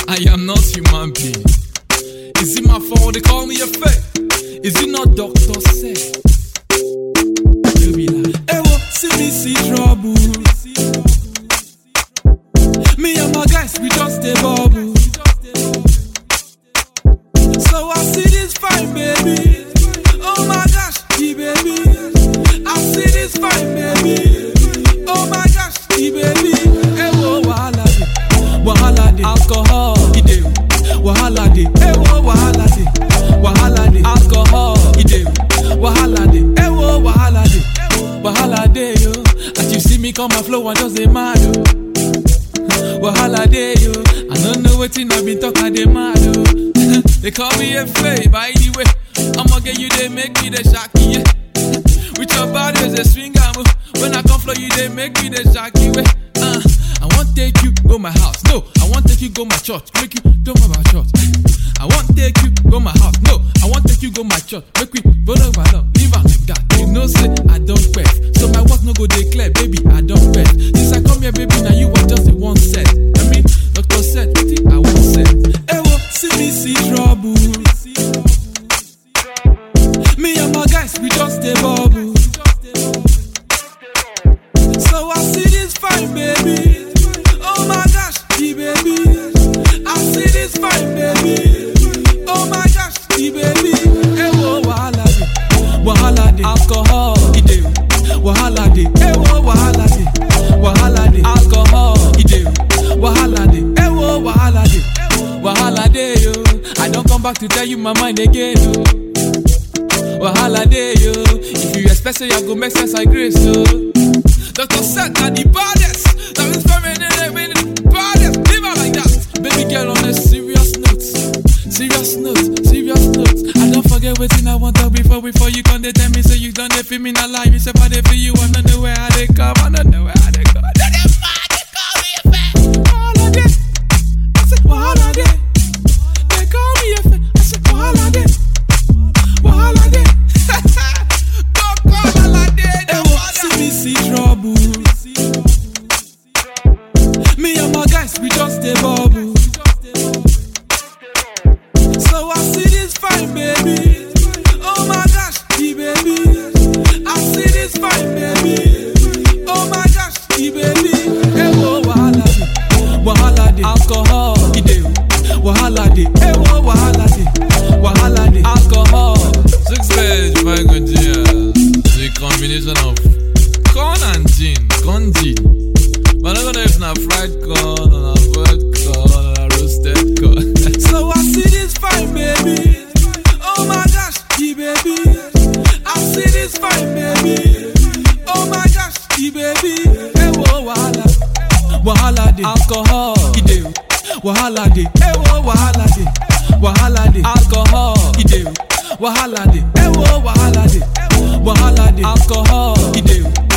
I am not human being. Is it my fault they call me a fake? Is it not doctor say? You be like, hey, what? See me see trouble. Me and my guys, we just stay bubble. So I see this fine baby. Oh my gosh, baby. I see this fine baby. Oh my gosh, baby. Hey, whoa, wahala de, alcohol, ide. Wahala de, hey, whoa, wahala de, alcohol, ide. Wahala de, hey, whoa, wahala de, yo. As you see me come and flow, I just say mad, yo. Wahala de, yo. I don't know what I been talking, they mad, yo. They call me a fake, by the way. I'ma get you, they make me the shaky, yeah. With your body as a swinger move. When I come flow you, they make me the shaky way. I want take you, go my house. No, I want take you, go my church. Make you don't know about church. I want take you, go my house. No, I want take you, go my church. Make we burn over love. Leave out like that. You know, say I don't bet. So my work no go declare, baby, I don't bet. Since I come here, baby, now you want just a one set. I mean, doctor said, I won't set. Hey, well, see me see trouble. Me and my guys, we just stay bubble. So I see this fine baby. Oh my gosh, baby. I see this fine baby. Oh my gosh, baby. Hey, whoa, wahala de, alcohol, ide. Wahala de, hey, whoa, wahala de, alcohol, ide. Wahala de, hey, whoa, wahala de, yo. I don't come back to tell you my mind again, yo. Wahala day, yo. If you expect say I go make sense, I grace, so. Doctor said that the baddest. That means for me, the baddest. Leave her like that. Baby girl on a serious note. I don't forget what I want to before you come. They tell me, say you done they feel me not lie. You say, but they feel you, I don't know where they come. I don't know where they come. They call me a fat. Wahala day. I said, wahala day. They call me a fat. I said, wahala day. Wahala day. Don't call wahala day. Hey, what? See me see trouble. Me and my guys, we just stay bubble. So I see this fine baby. Oh my gosh, baby. I see this fine baby. Oh my gosh, baby. Hey, whoa, wahala day, alcohol, ide. Wahala day, hey, whoa, wahala day, alcohol. 6 page, my good dear. The combination of corn and gin. But I don't know if it's not fried corn or not boiled corn or roasted corn. So I see this fine baby. Oh my gosh, baby. I see this fine baby. Oh my gosh, baby. Hey, whoa, wahala day, alcohol, ide. Wahala day, hey, whoa, wahala day, alcohol, ide. Wahala day, hey, whoa, wahala day, alcohol, ide.